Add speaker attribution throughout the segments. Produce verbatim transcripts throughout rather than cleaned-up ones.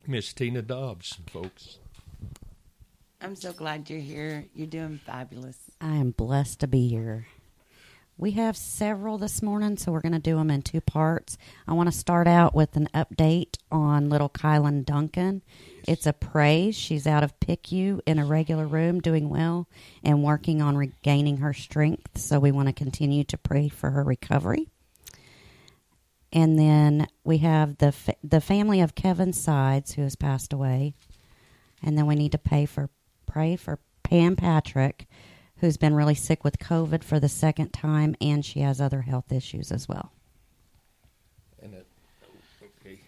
Speaker 1: Miss Tina Dobbs, folks.
Speaker 2: I'm so glad you're here. You're doing fabulous.
Speaker 3: I am blessed to be here. We have several this morning, so we're going to do them in two parts. I want to start out with an update on little Kylan Duncan. It's a praise. She's out of P I C U in a regular room, doing well and working on regaining her strength. So we want to continue to pray for her recovery. And then we have the fa- the family of Kevin Sides, who has passed away. And then we need to pay for pray for Pam Patrick, who's been really sick with COVID for the second time, and she has other health issues as well.
Speaker 1: And it, okay.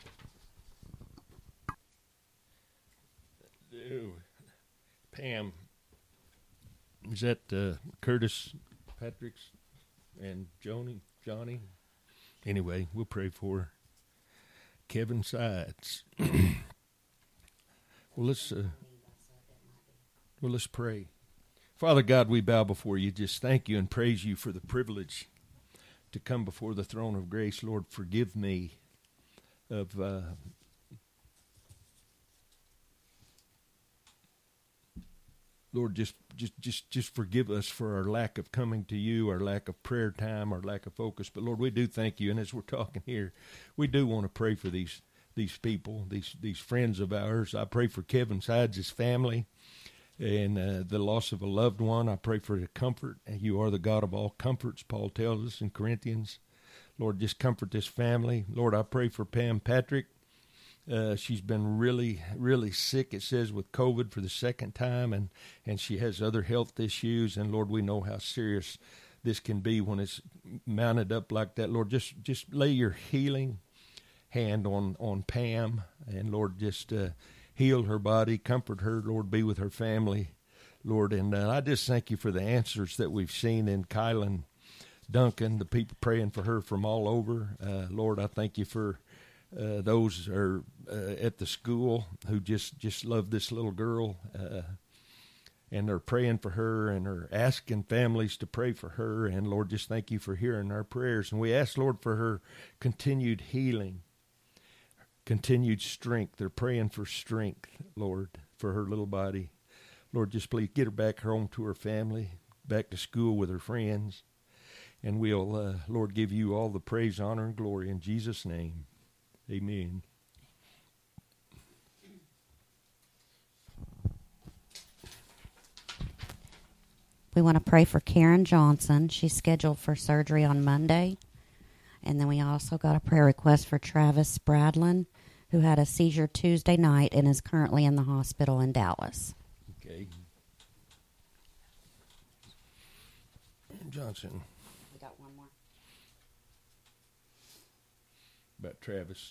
Speaker 1: Ew. Pam, is that uh, Curtis Patrick's and Joni, Johnny? Anyway, we'll pray for Kevin Sides. well, let's uh, well let's pray. Father God, we bow before you. Just thank you and praise you for the privilege to come before the throne of grace. Lord, forgive me of uh, Lord, just, just, just, just forgive us for our lack of coming to you, our lack of prayer time, our lack of focus. But Lord, we do thank you. And as we're talking here, we do want to pray for these these people, these these friends of ours. I pray for Kevin Sides' family and uh, the loss of a loved one. I pray for the comfort. And you are the God of all comforts, Paul tells us in Corinthians. Lord, just comfort this family. Lord, I pray for Pam Patrick. Uh, she's been really, really sick, it says, with COVID for the second time, and, and she has other health issues. And, Lord, we know how serious this can be when it's mounted up like that. Lord, just, just lay your healing hand on, on Pam, and, Lord, just uh, heal her body, comfort her, Lord, be with her family, Lord. And uh, I just thank you for the answers that we've seen in Kylan Duncan, the people praying for her from all over. Uh, Lord, I thank you for Uh, those are uh, at the school who just, just love this little girl, uh, and they're praying for her and are asking families to pray for her. And, Lord, just thank you for hearing our prayers. And we ask, Lord, for her continued healing, continued strength. They're praying for strength, Lord, for her little body. Lord, just please get her back home to her family, back to school with her friends. And we'll, uh, Lord, give you all the praise, honor, and glory in Jesus' name. Amen.
Speaker 3: We want to pray for Karen Johnson. She's scheduled for surgery on Monday. And then we also got a prayer request for Travis Spradlin, who had a seizure Tuesday night and is currently in the hospital in Dallas.
Speaker 1: Okay. Johnson.
Speaker 3: We got one more.
Speaker 1: About Travis.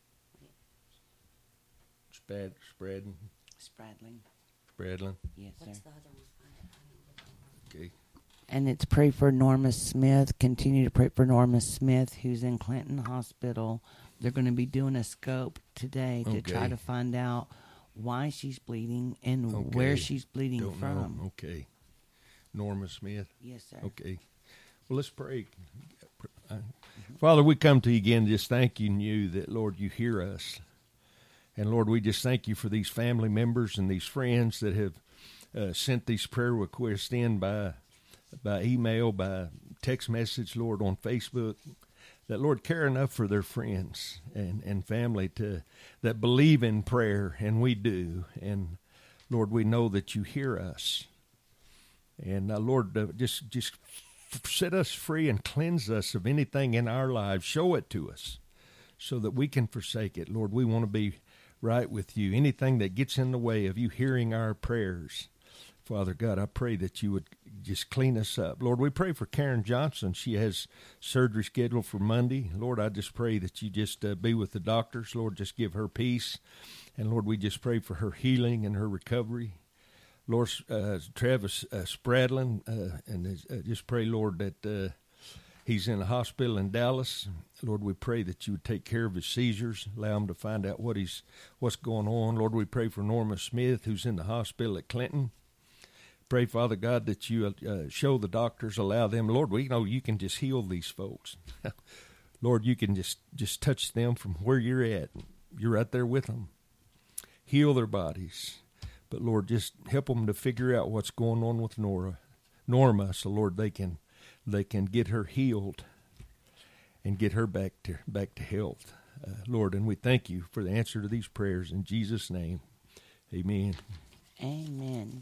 Speaker 1: Spad, Spradlin.
Speaker 2: Spradling.
Speaker 1: Spradlin.
Speaker 2: Yes,
Speaker 3: What's
Speaker 2: sir.
Speaker 3: the other one?
Speaker 1: Okay.
Speaker 2: And it's pray for Norma Smith. Continue to pray for Norma Smith, who's in Clinton Hospital. They're going to be doing a scope today to
Speaker 1: Okay.
Speaker 2: try to find out why she's bleeding and
Speaker 1: Okay.
Speaker 2: where she's bleeding
Speaker 1: Don't
Speaker 2: from.
Speaker 1: know. Okay. Norma Smith.
Speaker 2: Yes, sir.
Speaker 1: Okay. Well, let's pray. Uh, Father, we come to you again just thanking you that, Lord, you hear us. And, Lord, we just thank you for these family members and these friends that have uh, sent these prayer requests in by by email, by text message, Lord, on Facebook, that, Lord, care enough for their friends and, and family to that believe in prayer, and we do. And, Lord, we know that you hear us. And, uh, Lord, uh, just just set us free and cleanse us of anything in our lives. Show it to us so that we can forsake it. Lord, we want to be right with you. Anything that gets in the way of you hearing our prayers, Father God, I pray that you would just clean us up. Lord, we pray for Karen Johnson. She has surgery scheduled for Monday. Lord, I just pray that you just uh, be with the doctors. Lord, just give her peace. And, Lord, we just pray for her healing and her recovery. Lord, uh, Travis uh, Spradlin, uh, and uh, just pray, Lord, that uh, he's in a hospital in Dallas. Lord, we pray that you would take care of his seizures, allow him to find out what he's, what's going on. Lord, we pray for Norma Smith, who's in the hospital at Clinton. Pray, Father God, that you uh, show the doctors, allow them. Lord, we know you can just heal these folks. Lord, you can just, just touch them from where you're at. You're right there with them. Heal their bodies. But, Lord, just help them to figure out what's going on with Nora, Norma, so, Lord, they can they can get her healed and get her back to back to health. Uh, Lord, and we thank you for the answer to these prayers. In Jesus' name, amen.
Speaker 2: Amen.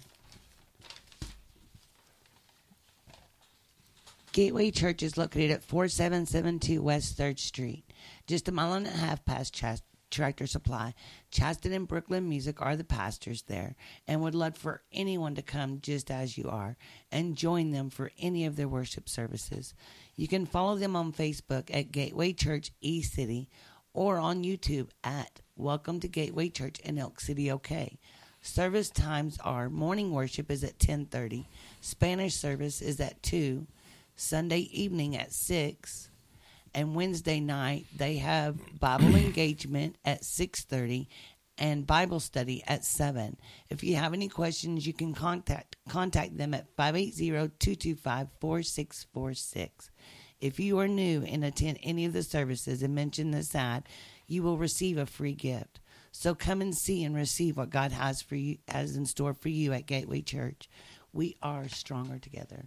Speaker 2: Gateway Church is located at forty-seven seventy-two West third Street, just a mile and a half past Chast- Tractor Supply. Chaston and Brooklyn Music are the pastors there, and would love for anyone to come just as you are and join them for any of their worship services. You can follow them on Facebook at Gateway Church East City or on YouTube at Welcome to Gateway Church in Elk City, OK. Service times are morning worship is at ten thirty, Spanish service is at two, Sunday evening at six, and Wednesday night they have Bible engagement at six thirty and Bible study at seven. If you have any questions, you can contact contact them at five eight zero, two two five, four six four six. If you are new and attend any of the services and mention this ad, you will receive a free gift. So come and see and receive what God has for you, has in store for you at Gateway Church. We are stronger together.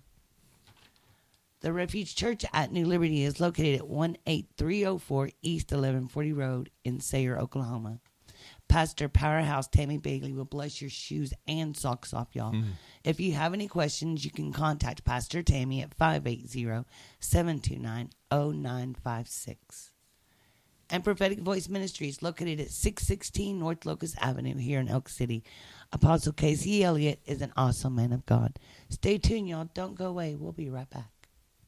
Speaker 2: The Refuge Church at New Liberty is located at one eight three oh four East eleven forty Road in Sayre, Oklahoma. Pastor Powerhouse Tammy Bailey will bless your shoes and socks off, y'all. Mm. If you have any questions, you can contact Pastor Tammy at five eight zero, seven two nine, zero nine five six. And Prophetic Voice Ministries located at six sixteen North Locust Avenue here in Elk City. Apostle Casey Elliott is an awesome man of God. Stay tuned, y'all. Don't go away. We'll be right back.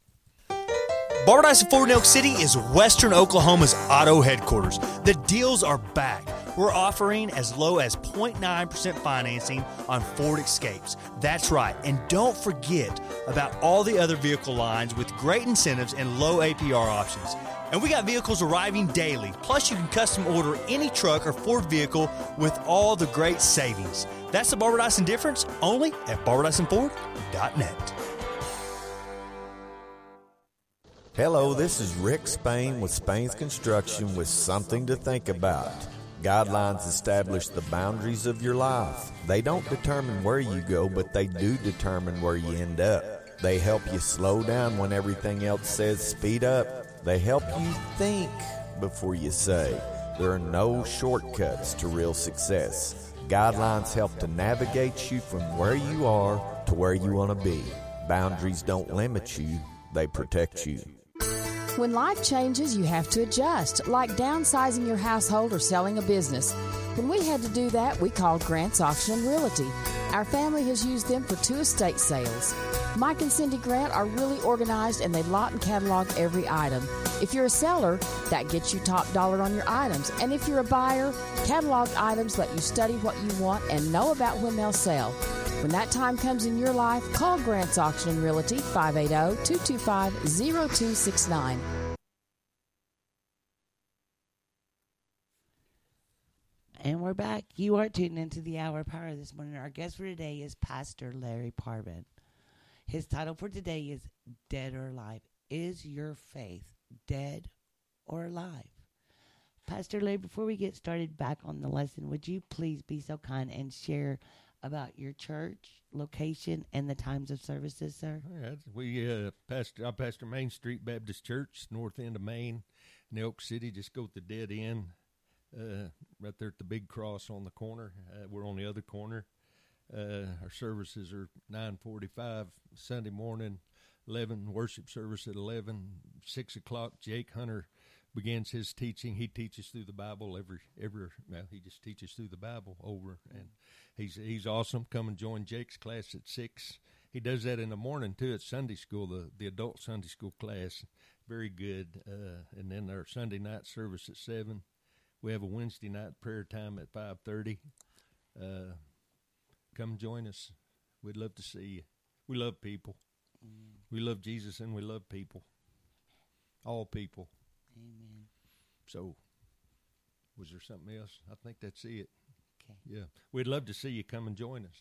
Speaker 4: Barbara Dyson Ford in Elk City is Western Oklahoma's auto headquarters. The deals are back. We're offering as low as zero point nine percent financing on Ford Escapes. That's right. And don't forget about all the other vehicle lines with great incentives and low A P R options. And we got vehicles arriving daily. Plus, you can custom order any truck or Ford vehicle with all the great savings. That's the Barbara Dyson difference, only at barbara dyson ford dot net.
Speaker 5: Hello, this is Rick Spain with Spain's Construction with something to think about. Guidelines establish the boundaries of your life. They don't determine where you go, but they do determine where you end up. They help you slow down when everything else says speed up. They help you think before you say. There are no shortcuts to real success. Guidelines help to navigate you from where you are to where you want to be. Boundaries don't limit you, they protect you.
Speaker 6: When life changes, you have to adjust, like downsizing your household or selling a business. When we had to do that, we called Grant's Auction and Realty. Our family has used them for two estate sales. Mike and Cindy Grant are really organized, and they lot and catalog every item. If you're a seller, that gets you top dollar on your items. And if you're a buyer, cataloged items let you study what you want and know about when they'll sell. When that time comes in your life, call Grant's Auction and Realty, five eight zero, two two five, zero two six nine.
Speaker 2: And we're back. You are tuned into the Hour of Power this morning. Our guest for today is Pastor Larry Parvin. His title for today is Dead or Alive. Is your faith dead or alive? Pastor Larry, before we get started back on the lesson, would you please be so kind and share about your church location and the times of services, sir?
Speaker 1: All right. We uh, pastor, I pastor Main Street Baptist Church, north end of Maine, in Elk City. Just go to the dead end, uh, right there at the big cross on the corner. Uh, we're on the other corner. Uh, our services are nine forty-five Sunday morning, eleven worship service at eleven, six o'clock. Jake Hunter begins his teaching. He teaches through the Bible every every. Well, he just teaches through the Bible over, and he's he's awesome. Come and join Jake's class at six. He does that in the morning too at Sunday school, the the adult Sunday school class. Very good. Uh, and then our Sunday night service at seven. We have a Wednesday night prayer time at five thirty. Uh, come join us. We'd love to see you. We love people. Mm. We love Jesus and we love people. All people.
Speaker 2: Amen.
Speaker 1: So, was there something else? I think that's it.
Speaker 2: Okay.
Speaker 1: Yeah. We'd love to see you come and join us.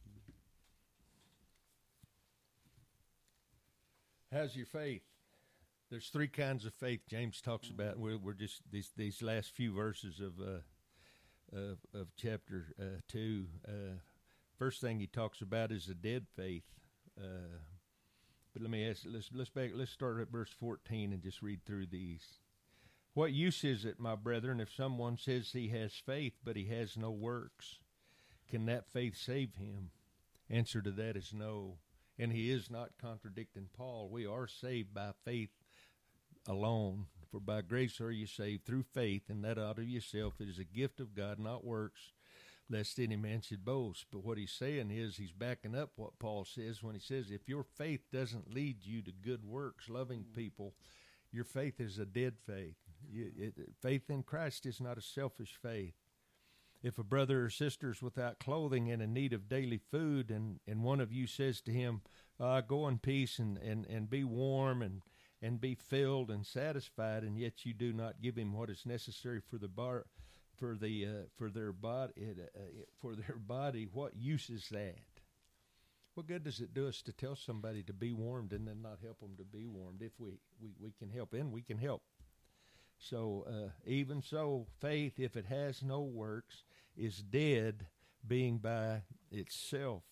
Speaker 1: How's your faith? There's three kinds of faith James talks about. We're, we're just these these last few verses of uh, of, of chapter uh, two. Uh, first thing he talks about is a dead faith. Uh, but let me ask. Let's let's back. Let's start at verse fourteen and just read through these. What use is it, my brethren, if someone says he has faith but he has no works? Can that faith save him? Answer to that is no. And he is not contradicting Paul. We are saved by faith alone. For by grace are you saved through faith, and that out of yourself. It is a gift of God, not works, lest any man should boast. But what he's saying is he's backing up what Paul says when he says if your faith doesn't lead you to good works, loving people, your faith is a dead faith. You, it, faith in Christ is not a selfish faith. If a brother or sister is without clothing and in need of daily food, and, and one of you says to him, uh, go in peace and, and, and be warm and, and be filled and satisfied, and yet you do not give him what is necessary for the bar, for the uh, for their body, uh, for their body, what use is that? What good does it do us to tell somebody to be warmed and then not help them to be warmed? If we, we, we can help, and we can help. So uh, even so, faith, if it has no works, is dead, being by itself.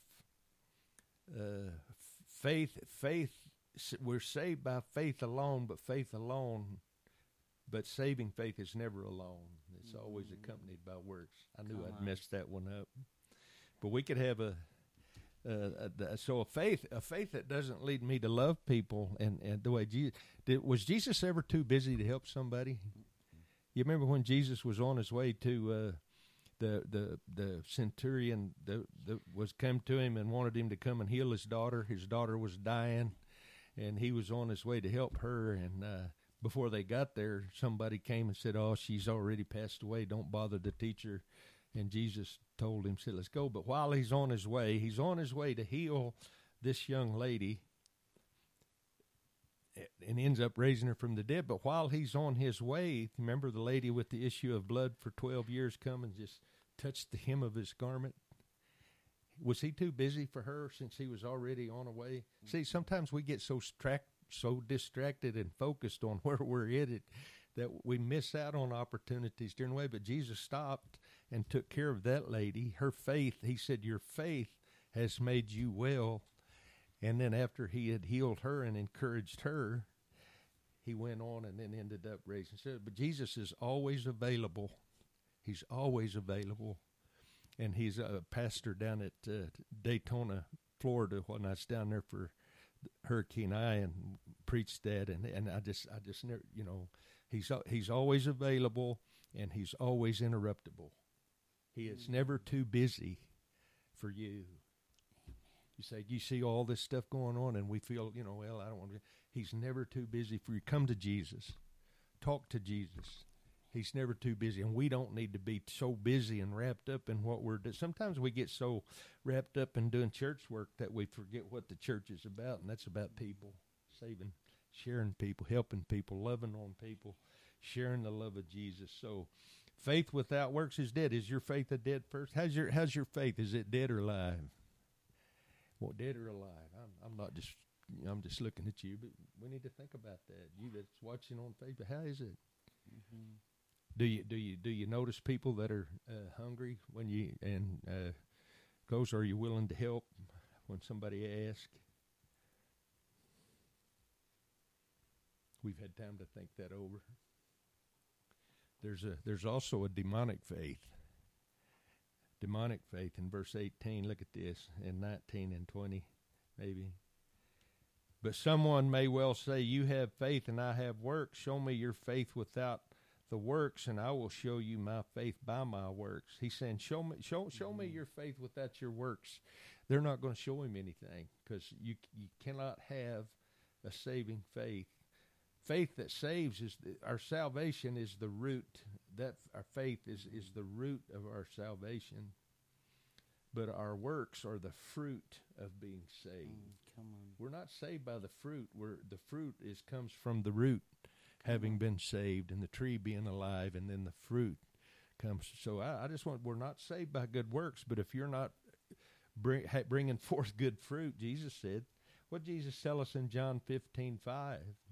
Speaker 1: Uh, faith, faith, we're saved by faith alone, but faith alone, but saving faith is never alone. It's mm-hmm. always accompanied by works. I knew Come I'd on. messed that one up. But we could have a, uh, a, so a faith, a faith that doesn't lead me to love people, and, and the way Jesus did. Was Jesus ever too busy to help somebody? You remember when Jesus was on his way to uh, the the the centurion that, that was come to him and wanted him to come and heal his daughter. His daughter was dying, and he was on his way to help her. And uh, before they got there, somebody came and said, "Oh, she's already passed away. Don't bother the teacher." And Jesus told him, said, let's go. But while he's on his way, he's on his way to heal this young lady and ends up raising her from the dead. But while he's on his way, remember the lady with the issue of blood for twelve years come and just touched the hem of his garment? Was he too busy for her since he was already on the way? Mm-hmm. See, sometimes we get so strack, so distracted and focused on where we're headed that we miss out on opportunities during the way. But Jesus stopped and took care of that lady. Her faith, he said, your faith has made you well. And then after he had healed her and encouraged her, he went on and then ended up raising. But Jesus is always available. He's always available. And he's a pastor down at uh, Daytona, Florida, when I was down there for Hurricane I and preached that, and and I just I just never, you know, he's he's always available and he's always interruptible. He is never too busy for you. You say you see all this stuff going on, and we feel, you know, well, I don't want to. He's never too busy for you. Come to Jesus, talk to Jesus. He's never too busy, and we don't need to be so busy and wrapped up in what we're doing. Sometimes we get so wrapped up in doing church work that we forget what the church is about, and that's about people, saving, sharing people, helping people, loving on people, sharing the love of Jesus. So faith without works is dead. Is your faith a dead person? How's your, how's your faith? Is it dead or alive? Well, dead or alive? I'm, I'm not just, I'm just looking at you, but we need to think about that. You that's watching on Facebook, how is it? Mm-hmm. Do you do you do you notice people that are uh, hungry when you and uh, goes? Are you willing to help when somebody asks? We've had time to think that over. There's a there's also a demonic faith. Demonic faith in verse eighteen. Look at this, in nineteen and twenty, maybe. But someone may well say, "You have faith, and I have works. Show me your faith without the works, and I will show you my faith by my works." He's saying, show me show show me your faith without your works. They're not going to show him anything, because you you cannot have a saving faith. Faith that saves is the, our salvation is the root. That our faith is is the root of our salvation. But our works are the fruit of being saved.
Speaker 2: Mm, come on. We're
Speaker 1: not saved by the fruit. We're the fruit is comes from the root. Having been saved, and the tree being alive, and then the fruit comes. So I, I just want, we're not saved by good works, but if you're not bring, ha, bringing forth good fruit, Jesus said, what did Jesus tell us in John fifteen five?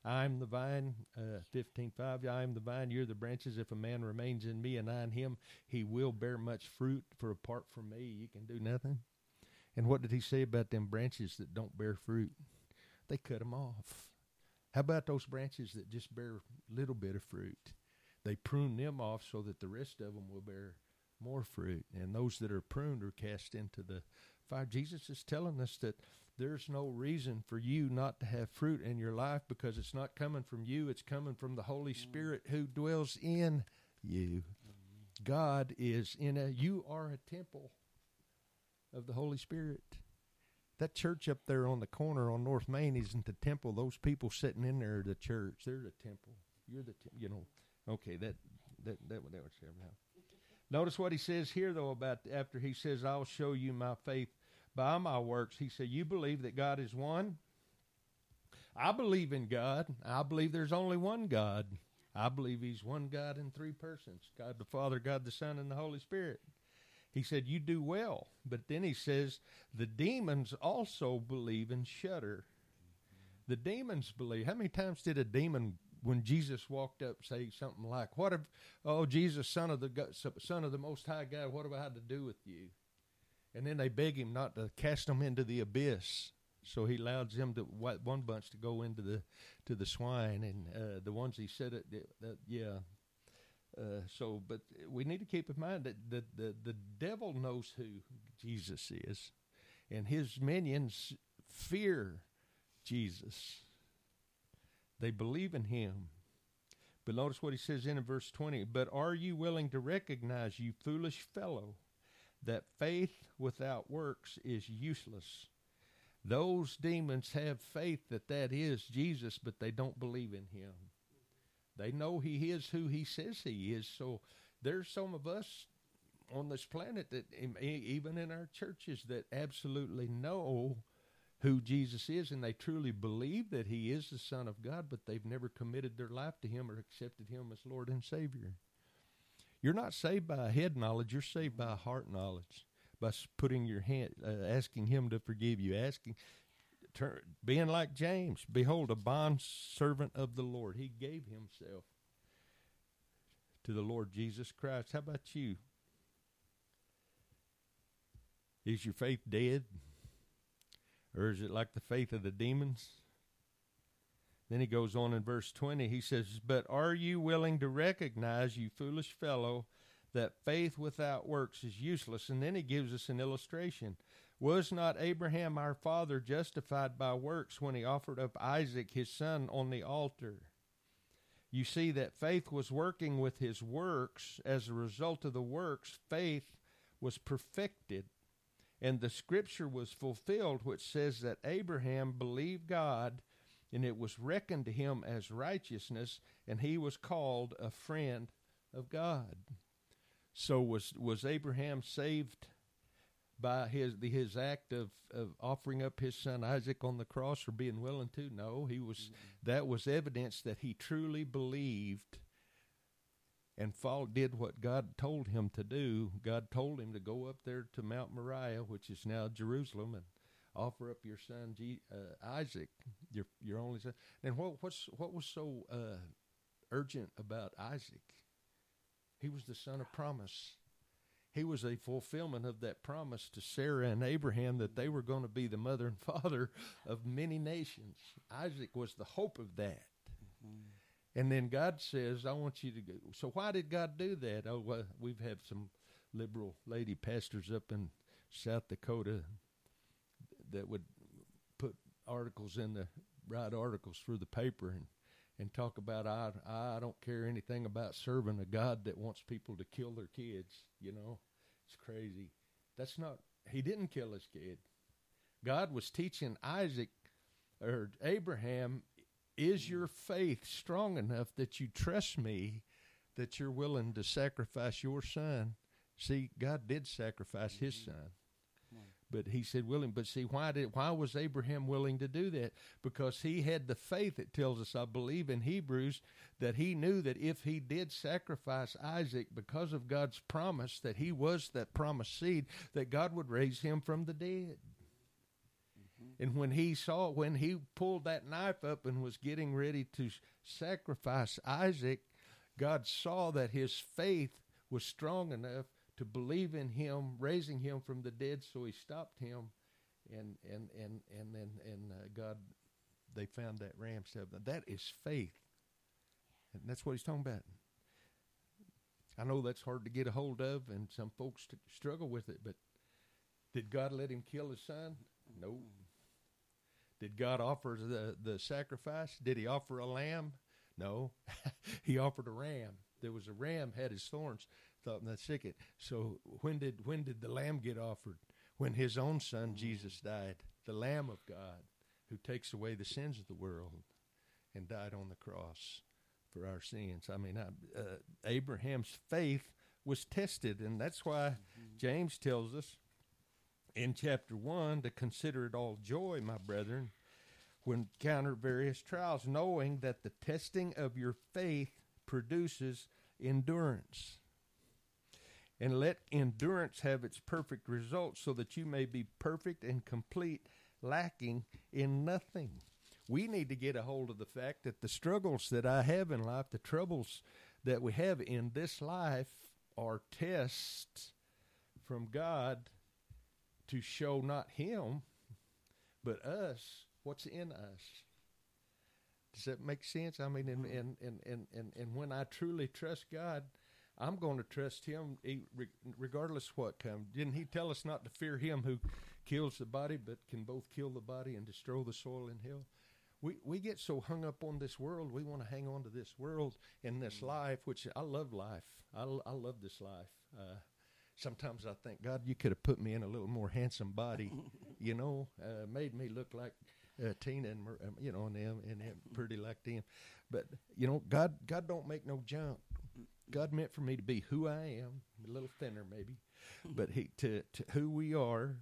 Speaker 1: I am the vine, uh, fifteen five, I am the vine, you're the branches. If a man remains in me and I in him, he will bear much fruit, for apart from me, you can do nothing. And what did he say about them branches that don't bear fruit? They cut them off. How about those branches that just bear a little bit of fruit? They prune them off so that the rest of them will bear more fruit. And those that are pruned are cast into the fire. Jesus is telling us that there's no reason for you not to have fruit in your life, because it's not coming from you. It's coming from the Holy Spirit who dwells in you. God is in a, you are a temple of the Holy Spirit. That church up there on the corner on North Main isn't the temple. Those people sitting in there are the church. They're the temple. You're the, te- you know, okay, that, that, that, that was there now. Notice what he says here, though, about after he says, I'll show you my faith by my works. He said, you believe that God is one? I believe in God. I believe there's only one God. I believe he's one God in three persons, God the Father, God the Son, and the Holy Spirit. He said, you do well. But then he says, the demons also believe and shudder. The demons believe. How many times did a demon, when Jesus walked up, say something like, "What if, oh Jesus, son of the son of the Most High God, what have I had to do with you?" And then they beg him not to cast them into the abyss. So he allows them to one bunch to go into the to the swine, and uh, the ones he said it, uh, yeah. Uh, so, but we need to keep in mind that the, the the devil knows who Jesus is, and his minions fear Jesus. They believe in him. But notice what he says in verse twenty. But are you willing to recognize, you foolish fellow, that faith without works is useless? Those demons have faith that that is Jesus, but they don't believe in him. They know he is who he says he is. So there's some of us on this planet that, even in our churches, that absolutely know who Jesus is, and they truly believe that he is the Son of God, but they've never committed their life to him or accepted him as Lord and Savior. You're not saved by head knowledge. You're saved by heart knowledge, by putting your hand, uh, asking him to forgive you, asking, turn, being like James. Behold, a bond servant of the Lord. He gave himself to the Lord Jesus Christ. How about you? Is your faith dead? Or is it like the faith of the demons? Then he goes on in verse twenty. He says, but are you willing to recognize, you foolish fellow, that faith without works is useless? And then he gives us an illustration. Was not Abraham our father justified by works when he offered up Isaac his son on the altar? You see that faith was working with his works. As a result of the works, faith was perfected. And the scripture was fulfilled, which says that Abraham believed God, and it was reckoned to him as righteousness, and he was called a friend of God. So was was Abraham saved by his his act of, of offering up his son Isaac on the cross, or being willing to? No, he was. Mm-hmm. That was evidence that he truly believed and followed, did what God told him to do. God told him to go up there to Mount Moriah, which is now Jerusalem, and offer up your son G, uh, Isaac, your your only son. And what what's what was so uh, urgent about Isaac? He was the son of promise. He was a fulfillment of that promise to Sarah and Abraham that they were going to be the mother and father of many nations. Isaac was the hope of that. Mm-hmm. And then God says, I want you to go. So why did God do that? Oh, well, we've had some liberal lady pastors up in South Dakota that would put articles in the, write articles through the paper and, and talk about, I, I don't care anything about serving a God that wants people to kill their kids. You know, it's crazy. That's not, he didn't kill his kid. God was teaching Isaac or Abraham, is your faith strong enough that you trust me, that you're willing to sacrifice your son? See, God did sacrifice his son. But he said willing. But see, why did why was Abraham willing to do that? Because he had the faith. It tells us, I believe in Hebrews, that he knew that if he did sacrifice Isaac, because of God's promise that he was that promised seed, that God would raise him from the dead. Mm-hmm. And when he saw, when he pulled that knife up and was getting ready to sacrifice Isaac, God saw that his faith was strong enough to believe in him, raising him from the dead, so he stopped him. And and and and and, and uh, God, they found that ram stuff. That is faith, and that's what he's talking about. I know that's hard to get a hold of, and some folks t- struggle with it. But did God let him kill his son? No. Did God offer the the sacrifice? Did he offer a lamb? No. He offered a ram. There was a ram had his thorns, thought in the thicket. So when did when did the lamb get offered? When his own son Jesus died, the Lamb of God, who takes away the sins of the world, and died on the cross for our sins. I mean, I, uh, Abraham's faith was tested, and that's why mm-hmm. James tells us in chapter one to consider it all joy, my brethren, when encounter various trials, knowing that the testing of your faith produces endurance. And let endurance have its perfect result, so that you may be perfect and complete, lacking in nothing. We need to get a hold of the fact that the struggles that I have in life, the troubles that we have in this life, are tests from God to show not him, but us, what's in us. Does that make sense? I mean, and, and, and, and, and, and when I truly trust God, I'm going to trust him regardless what comes. Didn't he tell us not to fear him who kills the body, but can both kill the body and destroy the soul in hell? We we get so hung up on this world. We want to hang on to this world and this life, which I love life. I, I love this life. Uh, sometimes I think, God, you could have put me in a little more handsome body, you know, uh, made me look like uh, Tina and, um, you know, and them, and them, pretty like them. But, you know, God, God don't make no junk. God meant for me to be who I am, a little thinner maybe, but he to, to who we are,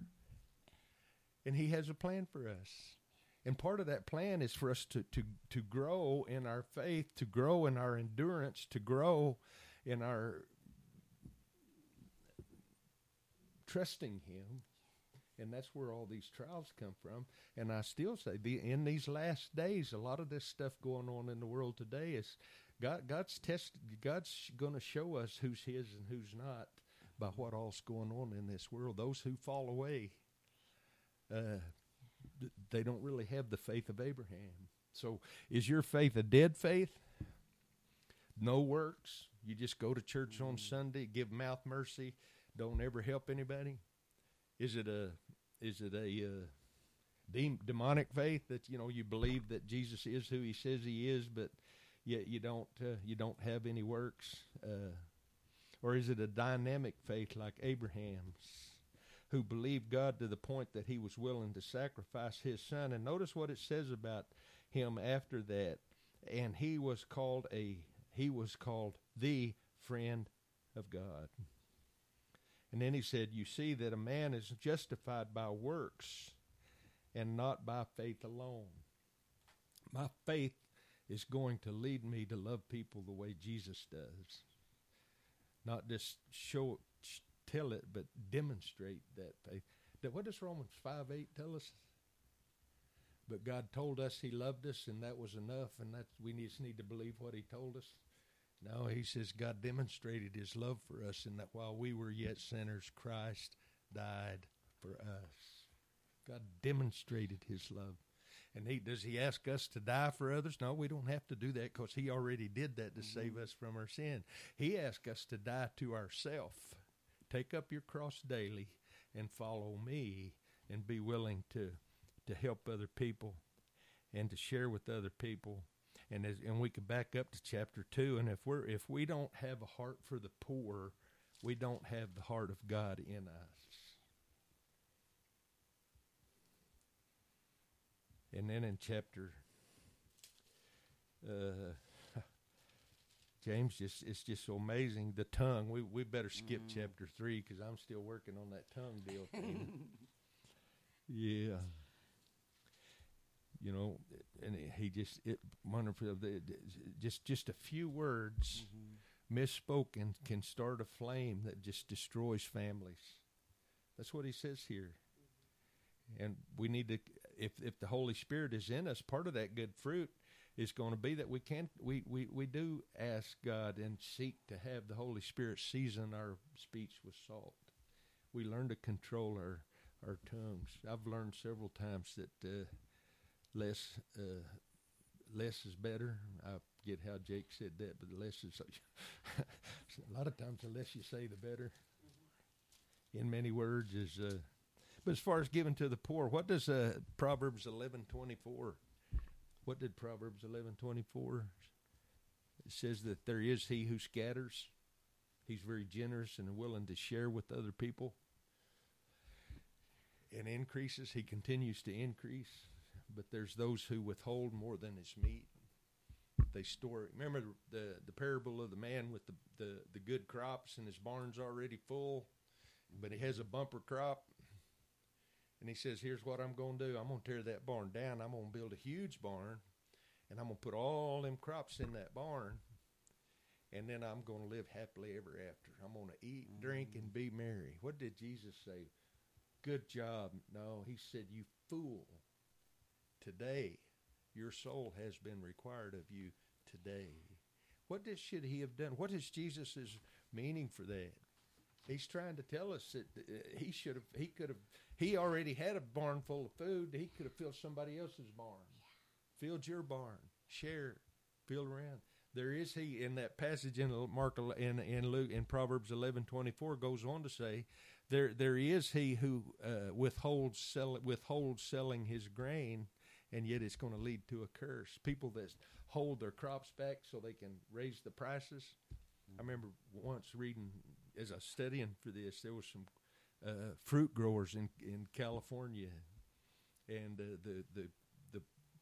Speaker 1: and he has a plan for us. And part of that plan is for us to, to, to grow in our faith, to grow in our endurance, to grow in our trusting him. And that's where all these trials come from. And I still say, the, in these last days, a lot of this stuff going on in the world today is God. God's test. God's going to show us who's his and who's not by what all's going on in this world. Those who fall away, uh, they don't really have the faith of Abraham. So, is your faith a dead faith? No works. You just go to church on Sunday, give mouth mercy, don't ever help anybody. Is it a is it a uh, de- demonic faith that you know you believe that Jesus is who he says he is, but yet you don't uh, you don't have any works, uh, or is it a dynamic faith like Abraham's, who believed God to the point that he was willing to sacrifice his son? And notice what it says about him after that. And he was called a he was called the friend of God. And then he said, you see that a man is justified by works and not by faith alone. My faith is going to lead me to love people the way Jesus does. Not just show it, tell it, but demonstrate that faith. What does Romans five eight tell us? But God told us he loved us, and that was enough, and that we just need to believe what he told us. No, he says God demonstrated his love for us in that while we were yet sinners, Christ died for us. God demonstrated his love. And he, does he ask us to die for others? No, we don't have to do that because he already did that to mm-hmm. save us from our sin. He asked us to die to ourselves. Take up your cross daily and follow me, and be willing to, to help other people and to share with other people. And as, and we could back up to chapter two, and if we're if we don't have a heart for the poor, we don't have the heart of God in us. And then in chapter uh, James, just it's just so amazing. The tongue. We we better skip mm. chapter three because I'm still working on that tongue deal. Yeah. You know, and he just it wonderful. Just just a few words mm-hmm. misspoken can start a flame that just destroys families. That's what he says here. And we need to if if the Holy Spirit is in us, part of that good fruit is going to be that we can we, we, we do ask God and seek to have the Holy Spirit season our speech with salt. We learn to control our our tongues. I've learned several times that uh, less uh, less is better. I forget how Jake said that, but the less is a lot of times the less you say, the better. In many words is. Uh, but as far as giving to the poor, what does uh, Proverbs eleven twenty four? What did Proverbs eleven twenty four? It says that there is he who scatters. He's very generous and willing to share with other people. And increases, he continues to increase. But there's those who withhold more than is meet. They store. Remember the the parable of the man with the, the, the good crops and his barn's already full, but he has a bumper crop. And he says, here's what I'm going to do. I'm going to tear that barn down. I'm going to build a huge barn, and I'm going to put all them crops in that barn, and then I'm going to live happily ever after. I'm going to eat, drink, and be merry. What did Jesus say? Good job. No, he said, you fool. Today, your soul has been required of you today. What did, should he have done? What is Jesus' meaning for that? He's trying to tell us that uh, he should have, he could have, he already had a barn full of food. He could have filled somebody else's barn. Yeah. Filled your barn. Share. Fill around. There is he in that passage in Mark in in Luke in Proverbs eleven twenty four goes on to say, there there is he who uh, withholds sell withholds selling his grain, and yet it's going to lead to a curse. People that hold their crops back so they can raise the prices. I remember once reading, as I was studying for this, there was some uh, fruit growers in, in California, and uh, the, the the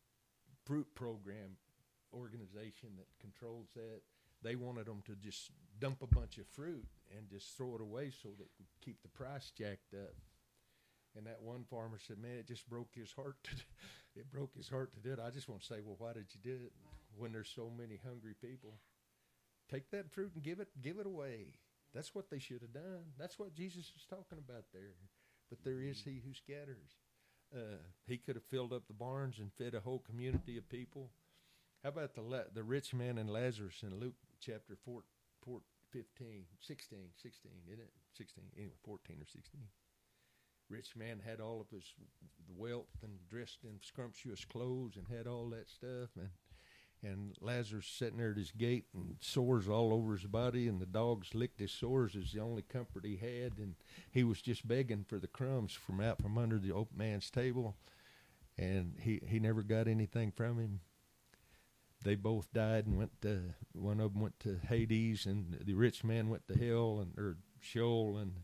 Speaker 1: fruit program organization that controls that, they wanted them to just dump a bunch of fruit and just throw it away so they could keep the price jacked up. And that one farmer said, man, it just broke his heart to, it broke his heart to do it. I just want to say, well, why did you do it when there's so many hungry people? Take that fruit and give it give it away. That's what they should have done. That's what Jesus is talking about there. But there is he who scatters. Uh, he could have filled up the barns and fed a whole community of people. How about the the rich man and Lazarus in Luke chapter four, four, fifteen, sixteen, sixteen, isn't it? sixteen, anyway, fourteen or sixteen. Rich man had all of his wealth and dressed in scrumptious clothes and had all that stuff, and And Lazarus sitting there at his gate and sores all over his body, and the dogs licked his sores as the only comfort he had, and he was just begging for the crumbs from out from under the old man's table, and he, he never got anything from him. They both died and went to, one of them went to Hades, and the rich man went to hell, and or Sheol, and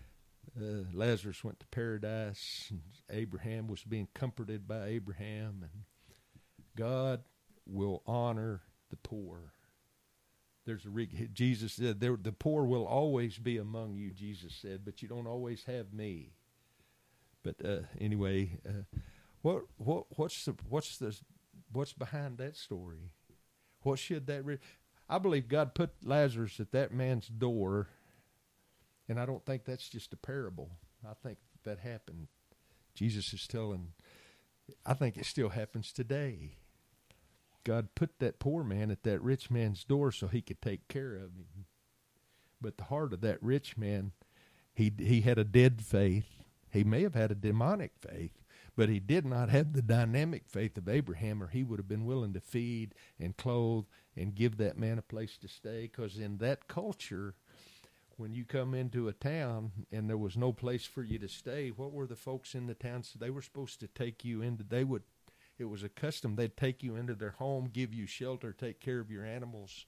Speaker 1: uh, Lazarus went to paradise, and Abraham was being comforted by Abraham, and God will honor the poor. There's a Jesus said there, the poor will always be among you, Jesus said, but you don't always have me. But uh, anyway, uh, what what what's the what's the what's behind that story? What should that? Re- I believe God put Lazarus at that man's door, and I don't think that's just a parable. I think that happened. Jesus is telling. I think it still happens today. God put that poor man at that rich man's door so he could take care of him. But the heart of that rich man, he he had a dead faith. He may have had a demonic faith, but he did not have the dynamic faith of Abraham, or he would have been willing to feed and clothe and give that man a place to stay. Because in that culture, when you come into a town and there was no place for you to stay, what were the folks in the town? So they were supposed to take you into, they would, it was a custom. They'd take you into their home, give you shelter, take care of your animals.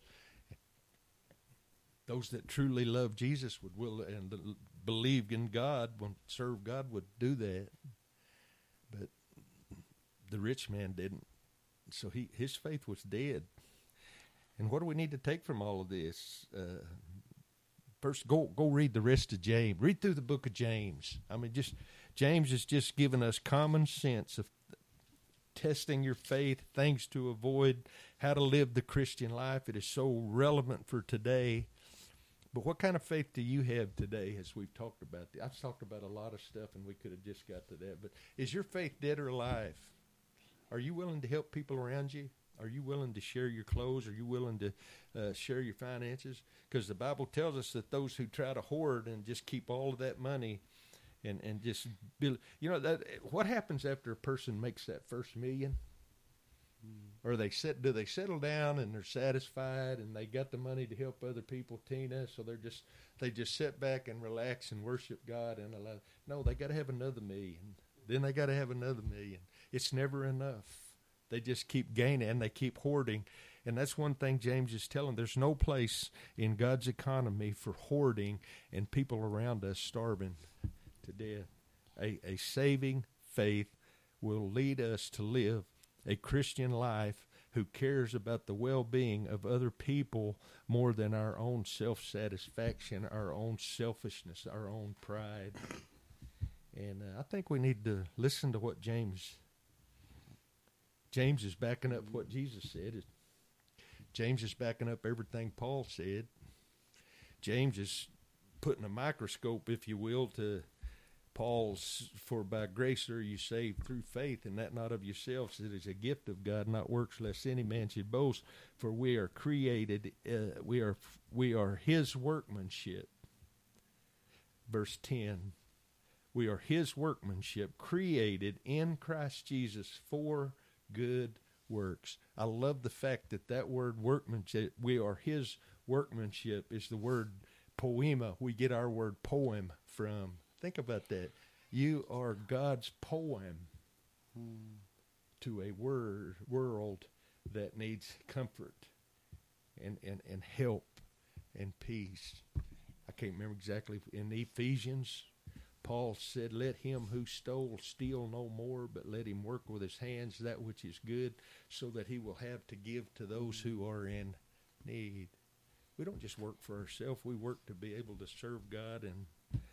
Speaker 1: Those that truly love Jesus would will and believe in God, would serve God, would do that. But the rich man didn't. So he his faith was dead. And what do we need to take from all of this? Uh, first, go go read the rest of James. Read through the book of James. I mean, just James is just giving us common sense of testing your faith, things to avoid, how to live the Christian life. It is so relevant for today. But what kind of faith do you have today as we've talked about? I've talked about a lot of stuff, and we could have just got to that. But is your faith dead or alive? Are you willing to help people around you? Are you willing to share your clothes? Are you willing to uh, share your finances? Because the Bible tells us that those who try to hoard and just keep all of that money and, and just build, you know, that what happens after a person makes that first million? Or they set, do they settle down and they're satisfied and they got the money to help other people, Tina? So they're just they just sit back and relax and worship God and allow. No, they got to have another million. Then they got to have another million. It's never enough. They just keep gaining and they keep hoarding, and that's one thing James is telling. There's no place in God's economy for hoarding and people around us starving to death. A a saving faith will lead us to live a Christian life who cares about the well-being of other people more than our own self-satisfaction, our own selfishness, our own pride. And uh, I think we need to listen to what James, James is backing up what Jesus said. James is backing up everything Paul said. James is putting a microscope, if you will, to Paul's, for by grace are you saved through faith, and that not of yourselves, it is a gift of God, not works, lest any man should boast. For we are created, uh, we are we are His workmanship. Verse ten, we are His workmanship, created in Christ Jesus for good works. I love the fact that that word workmanship, we are His workmanship, is the word poema. We get our word poem from. Think about that. You are God's poem hmm. to a word, world that needs comfort and, and, and help and peace. I can't remember exactly. In Ephesians, Paul said, let him who stole steal no more, but let him work with his hands that which is good, so that he will have to give to those who are in need. We don't just work for ourselves. We work to be able to serve God. And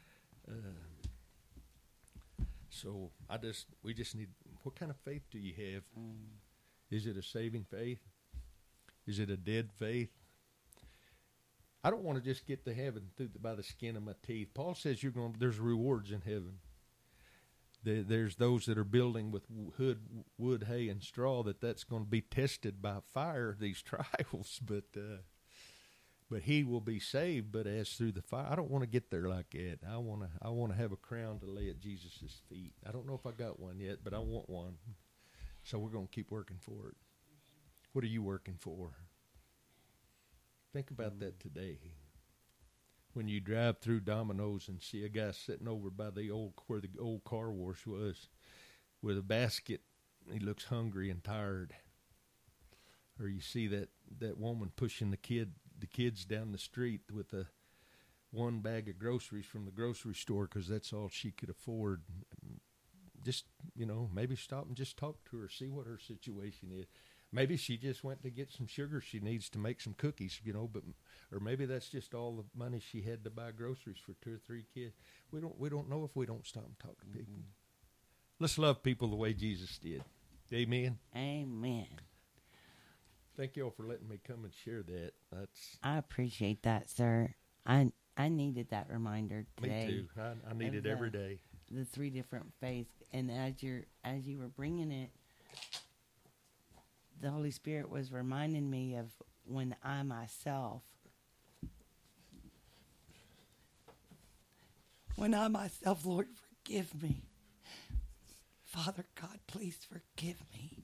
Speaker 1: Uh, so I just, we just need, what kind of faith do you have? Mm. Is it a saving faith? Is it a dead faith? I don't want to just get to heaven through the, by the skin of my teeth. Paul says you're going. There's rewards in heaven. There, there's those that are building with wood, wood, hay, and straw. That that's going to be tested by fire. These trials, but. Uh, But he will be saved, but as through the fire. I don't want to get there like that. I want to I want to have a crown to lay at Jesus' feet. I don't know if I got one yet, but I want one. So we're going to keep working for it. What are you working for? Think about that today. When you drive through Domino's and see a guy sitting over by the old, where the old car wash was, with a basket, he looks hungry and tired. Or you see that, that woman pushing the kid the kids down the street with a one bag of groceries from the grocery store because that's all she could afford. Just, you know, maybe stop and just talk to her, see what her situation is. Maybe she just went to get some sugar she needs to make some cookies, you know, but or maybe that's just all the money she had to buy groceries for two or three kids. We don't we don't know if we don't stop and talk to people. Mm-hmm. Let's love people the way Jesus did. Amen.
Speaker 2: Amen.
Speaker 1: Thank you all for letting me come and share that. That's
Speaker 2: I appreciate that, sir. I I needed that reminder today.
Speaker 1: Me too. I, I need it
Speaker 2: the,
Speaker 1: every day.
Speaker 2: The three different faiths, and as you're as you were bringing it, the Holy Spirit was reminding me of when I myself, when I myself, Lord, forgive me. Father God, please forgive me.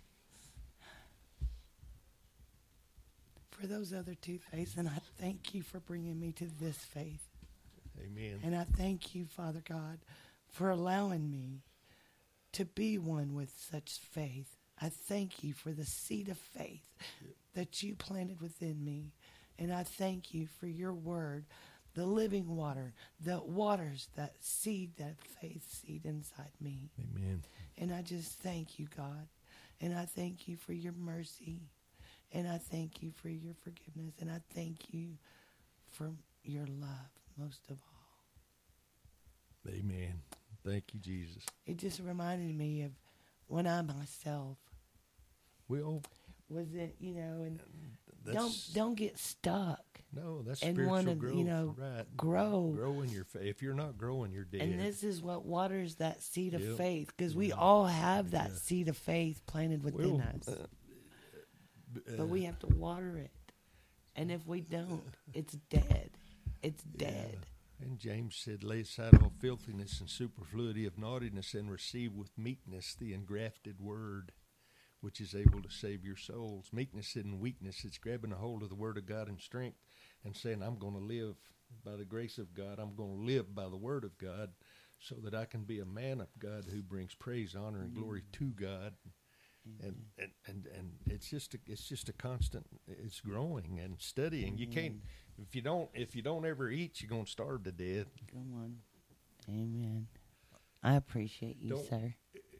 Speaker 2: For those other two faiths, and I thank you for bringing me to this faith.
Speaker 1: Amen.
Speaker 2: And I thank you, Father God, for allowing me to be one with such faith. I thank you for the seed of faith that you planted within me. And I thank you for your word, the living water that waters that seed, that faith seed inside me.
Speaker 1: Amen.
Speaker 2: And I just thank you, God. And I thank you for your mercy. And I thank you for your forgiveness. And I thank you for your love, most of all.
Speaker 1: Amen. Thank you, Jesus.
Speaker 2: It just reminded me of when I myself
Speaker 1: we all
Speaker 2: was it, you know, and
Speaker 1: that's,
Speaker 2: don't don't get stuck.
Speaker 1: No, that's
Speaker 2: and
Speaker 1: spiritual
Speaker 2: wanna,
Speaker 1: growth.
Speaker 2: you know,
Speaker 1: right.
Speaker 2: grow.
Speaker 1: Grow in your faith. If you're not growing, you're dead.
Speaker 2: And this is what waters that seed of
Speaker 1: Yep.
Speaker 2: faith, because we
Speaker 1: Yeah.
Speaker 2: all have that
Speaker 1: Yeah.
Speaker 2: seed of faith planted within
Speaker 1: Well,
Speaker 2: us.
Speaker 1: uh,
Speaker 2: but we have to water it. And if we don't, it's dead. It's dead.
Speaker 1: Yeah. And James said, lay aside all filthiness and superfluity of naughtiness and receive with meekness the engrafted word, which is able to save your souls. Meekness isn't weakness. It's grabbing a hold of the word of God in strength and saying, I'm going to live by the grace of God. I'm going to live by the word of God so that I can be a man of God who brings praise, honor, and glory to God. And, and, and, and it's just a, it's just a constant, it's growing and studying. You can't, if you don't, if you don't ever eat, you're going to starve to death.
Speaker 2: Come on. Amen. I appreciate you,
Speaker 1: Don't-
Speaker 2: sir.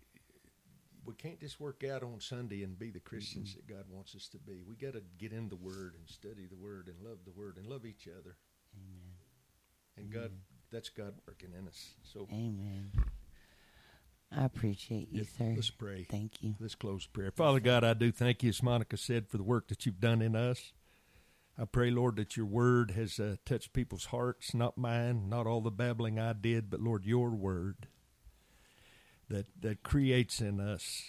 Speaker 1: We can't just work out on Sunday and be the Christians that God wants us to be. We got to get in the Word and study the Word and love the Word and love each other.
Speaker 2: Amen.
Speaker 1: And God, that's God working in us. So
Speaker 2: Amen. I appreciate you,
Speaker 1: yeah,
Speaker 2: sir.
Speaker 1: let's pray.
Speaker 2: Thank you.
Speaker 1: Let's close prayer. Father God, I do thank you, as Monica said, for the work that you've done in us. I pray, Lord, that your word has uh, touched people's hearts, not mine, not all the babbling I did, but, Lord, your word that that creates in us,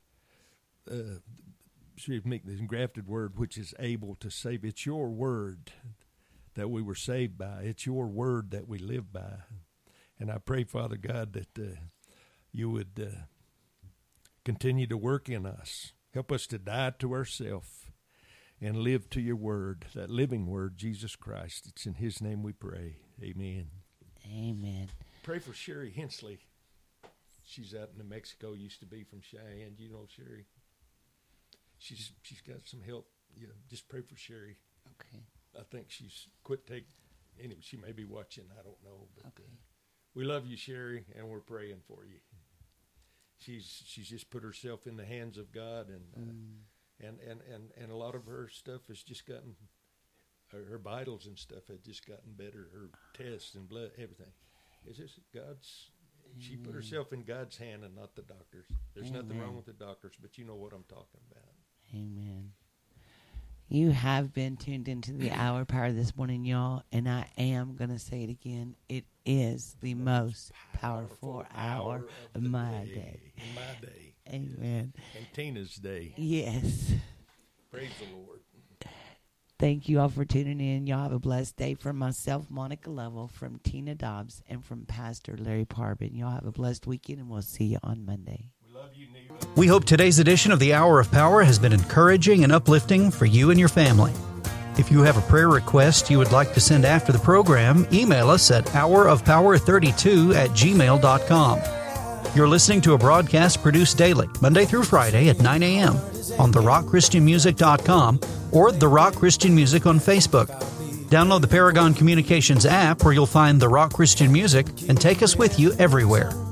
Speaker 1: uh, excuse me, the engrafted word which is able to save. It's your word that we were saved by. It's your word that we live by. And I pray, Father God, that uh, you would uh, continue to work in us. Help us to die to ourselves and live to your word, that living word, Jesus Christ. It's in his name we pray. Amen.
Speaker 2: Amen.
Speaker 1: Pray for Sherry Hensley. She's out in New Mexico, used to be from Cheyenne. You know Sherry? She's she's got some help. Yeah, just pray for Sherry.
Speaker 2: Okay.
Speaker 1: I think she's quit take. Anyway, she may be watching. I don't know. But
Speaker 2: Okay.
Speaker 1: uh, we love you, Sherry, and we're praying for you. She's she's just put herself in the hands of God, and uh,
Speaker 2: Mm.
Speaker 1: and, and, and and a lot of her stuff has just gotten. Her, her vitals and stuff had just gotten better. Her tests and blood, everything. It's just God's. She put herself in God's hand and not the doctors. There's nothing
Speaker 2: Amen.
Speaker 1: wrong with the doctors, but you know what I'm talking about.
Speaker 2: Amen. You have been tuned into the hour power this morning, y'all, and I am going to say it again. It is the most powerful hour of
Speaker 1: the
Speaker 2: my day.
Speaker 1: My day.
Speaker 2: Amen.
Speaker 1: And Tina's day.
Speaker 2: Yes.
Speaker 1: Praise the Lord.
Speaker 2: Thank you all for tuning in. Y'all have a blessed day. From myself, Monica Lovell, from Tina Dobbs, and from Pastor Larry Parbin. Y'all have a blessed weekend, and we'll see you on Monday.
Speaker 1: We love you, Neva.
Speaker 7: We hope today's edition of the Hour of Power has been encouraging and uplifting for you and your family. If you have a prayer request you would like to send after the program, email us at hour of power thirty-two at gmail dot com. You're listening to a broadcast produced daily, Monday through Friday at nine a.m. on the rock christian music dot com or The Rock Christian Music on Facebook. Download the Paragon Communications app where you'll find The Rock Christian Music and take us with you everywhere.